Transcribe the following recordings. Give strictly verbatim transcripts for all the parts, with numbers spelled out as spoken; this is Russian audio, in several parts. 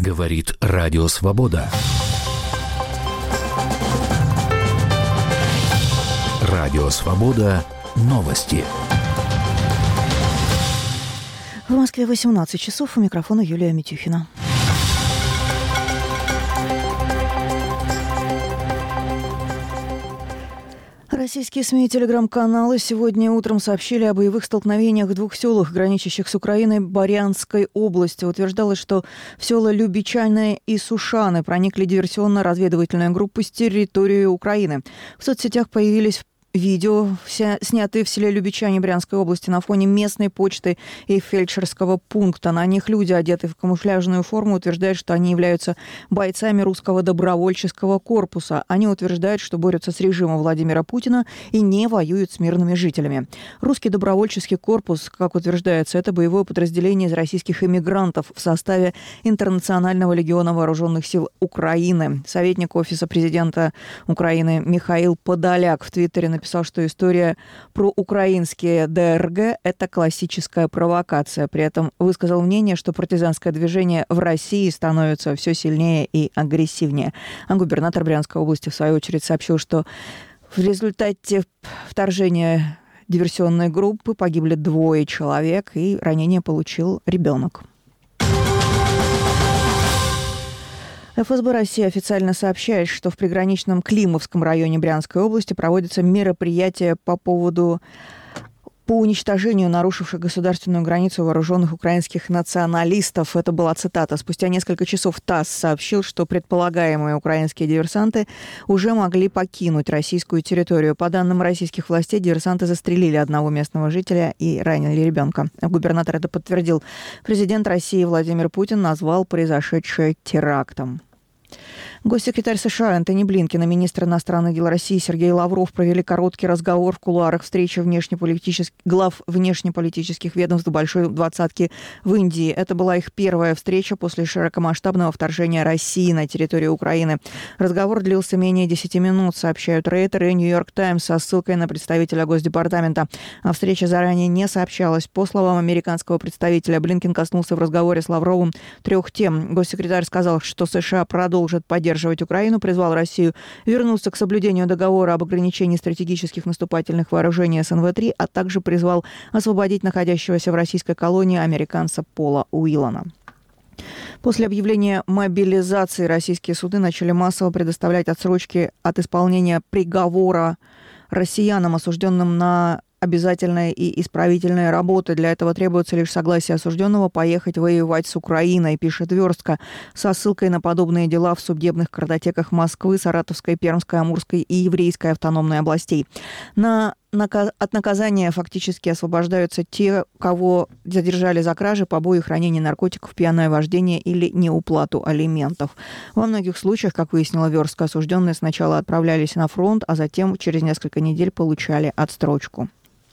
Говорит Радио Свобода. Радио Свобода. Новости. В Москве восемнадцать часов. У микрофона Юлия Митюхина. Российские СМИ и телеграм-каналы сегодня утром сообщили о боевых столкновениях в двух селах, граничащих с Украиной, Брянской области. Утверждалось, что в села Любичаны и Сушаны проникли диверсионно-разведывательные группы с территории Украины. В соцсетях появились видео, вся, снятые в селе Любичане Брянской области на фоне местной почты и фельдшерского пункта. На них люди, одетые в камуфляжную форму, утверждают, что они являются бойцами русского добровольческого корпуса. Они утверждают, что борются с режимом Владимира Путина и не воюют с мирными жителями. Русский добровольческий корпус, как утверждается, это боевое подразделение из российских эмигрантов в составе Интернационального легиона вооруженных сил Украины. Советник Офиса президента Украины Михаил Подоляк в Твиттере написал, написал, что история про украинские ДРГ – это классическая провокация. При этом высказал мнение, что партизанское движение в России становится все сильнее и агрессивнее. А губернатор Брянской области, в свою очередь, сообщил, что в результате вторжения диверсионной группы погибли двое человек, и ранение получил ребенок. эф эс бэ России официально сообщает, что в приграничном Климовском районе Брянской области проводятся мероприятия по поводу по уничтожению нарушивших государственную границу вооруженных украинских националистов. Это была цитата. Спустя несколько часов ТАСС сообщил, что предполагаемые украинские диверсанты уже могли покинуть российскую территорию. По данным российских властей, диверсанты застрелили одного местного жителя и ранили ребенка. Губернатор это подтвердил. Президент России Владимир Путин назвал произошедшее терактом. Госсекретарь США Энтони Блинкен и министр иностранных дел России Сергей Лавров провели короткий разговор в кулуарах встречи внешнеполитических, глав внешнеполитических ведомств Большой двадцатки в Индии. Это была их первая встреча после широкомасштабного вторжения России на территорию Украины. Разговор длился менее десяти минут, сообщают Рейтер и Нью-Йорк Таймс со ссылкой на представителя Госдепартамента. О встрече заранее не сообщалось. По словам американского представителя, Блинкен коснулся в разговоре с Лавровым трех тем. Госсекретарь сказал, что США продолжат поддерживать Украину, призвал Россию вернуться к соблюдению договора об ограничении стратегических наступательных вооружений эс эн вэ три, а также призвал освободить находящегося в российской колонии американца Пола Уиллана. После объявления мобилизации российские суды начали массово предоставлять отсрочки от исполнения приговора россиянам, осужденным на обязательная и исправительная работа. Для этого требуется лишь согласие осужденного поехать воевать с Украиной, пишет Верстка, со ссылкой на подобные дела в судебных картотеках Москвы, Саратовской, Пермской, Амурской и Еврейской автономной областей. На От наказания фактически освобождаются те, кого задержали за кражи, побои, хранение наркотиков, пьяное вождение или неуплату алиментов. Во многих случаях, как выяснила Верстка, осужденные сначала отправлялись на фронт, а затем через несколько недель получали отстрочку.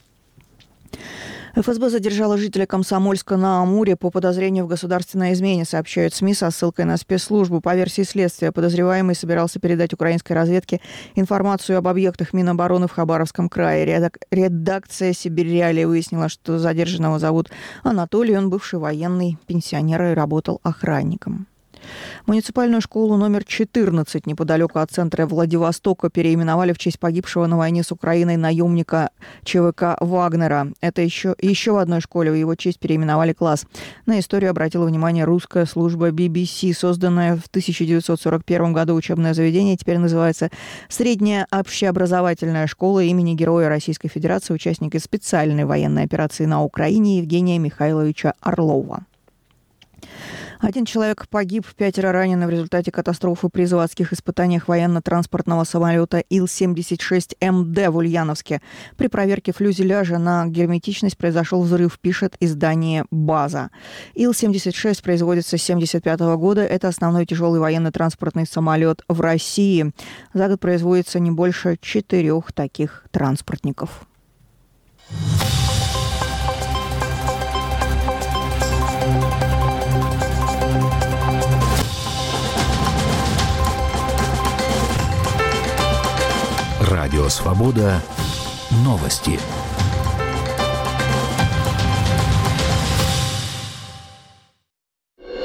эф эс бэ задержала жителя Комсомольска на Амуре по подозрению в государственной измене, сообщают СМИ со ссылкой на спецслужбу. По версии следствия, подозреваемый собирался передать украинской разведке информацию об объектах Минобороны в Хабаровском крае. Редакция «Сибирь-Реалии» выяснила, что задержанного зовут Анатолий, он бывший военный, пенсионер и работал охранником. Муниципальную школу номер четырнадцать неподалеку от центра Владивостока переименовали в честь погибшего на войне с Украиной наемника че вэ ка «Вагнера». Это еще, еще в одной школе в его честь переименовали класс. На историю обратила внимание русская служба би би си. Созданное в тысяча девятьсот сорок первом году учебное заведение теперь называется «Средняя общеобразовательная школа имени Героя Российской Федерации, участника специальной военной операции на Украине Евгения Михайловича Орлова». Один человек погиб, пятеро ранены в результате катастрофы при заводских испытаниях военно-транспортного самолета ил семьдесят шесть эм дэ в Ульяновске. При проверке фюзеляжа на герметичность произошел взрыв, пишет издание «База». ил семьдесят шесть производится с семьдесят пятого года. Это основной тяжелый военно-транспортный самолет в России. За год производится не больше четырех таких транспортников. Радио Свобода. Новости.